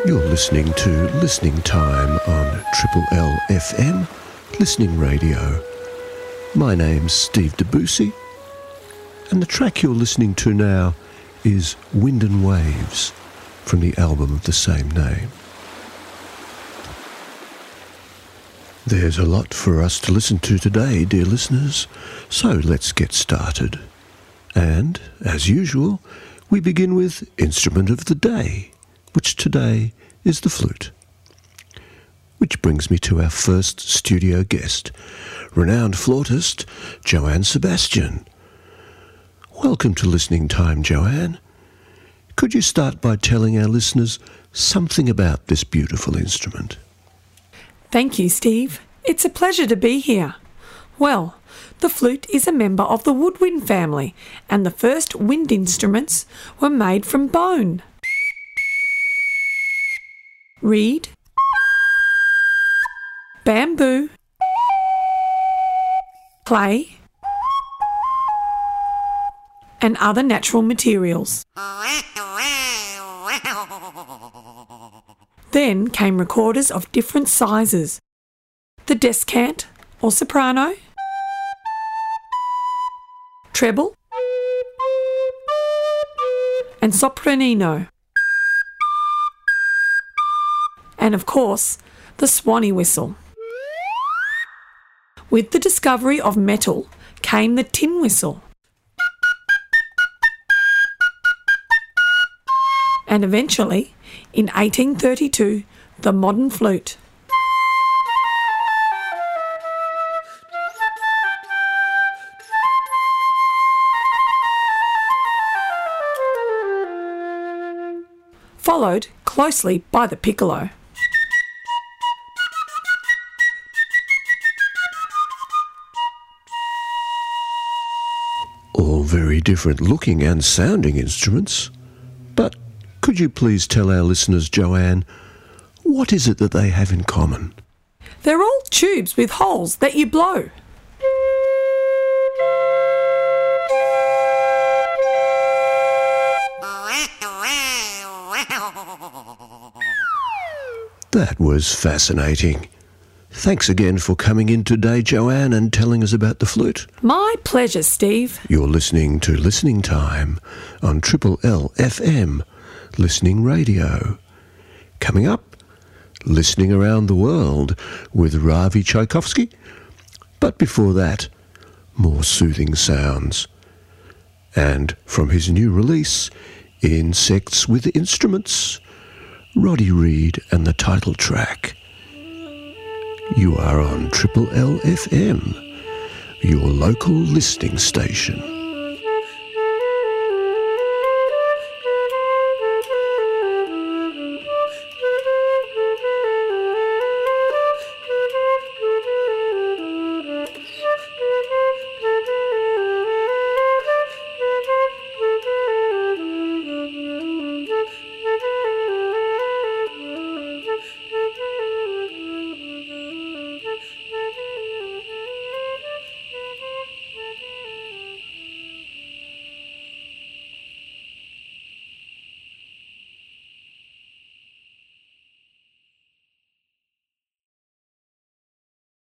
You're listening to Listening Time on Triple L FM, Listening Radio. My name's Steve Debussy, and the track you're listening to now is Wind and Waves from the album of the same name. There's a lot for us to listen to today, dear listeners, so let's get started. And, as usual, we begin with Instrument of the Day, which today is the flute. Which brings me to our first studio guest, renowned flautist Joanne Sebastian. Welcome to Listening Time, Joanne. Could you start by telling our listeners something about this beautiful instrument? Thank you, Steve. It's a pleasure to be here. Well, the flute is a member of the woodwind family, and the first wind instruments were made from bone, reed, bamboo, clay, and other natural materials. Then came recorders of different sizes: the descant or soprano, treble, and sopranino, and of course the swanee whistle. With the discovery of metal came the tin whistle, and eventually, in 1832, the modern flute. Followed closely by the piccolo. All very different looking and sounding instruments. But could you please tell our listeners, Joanne, what is it that they have in common? They're all tubes with holes that you blow. That was fascinating. Thanks again for coming in today, Joanne, and telling us about the flute. My pleasure, Steve. You're listening to Listening Time on Triple L FM, Listening Radio. Coming up, Listening Around the World with Ravi Tchaikovsky. But before that, more soothing sounds. And from his new release, Insects with Instruments, Roddy Reed and the title track. You are on Triple L FM, your local listening station.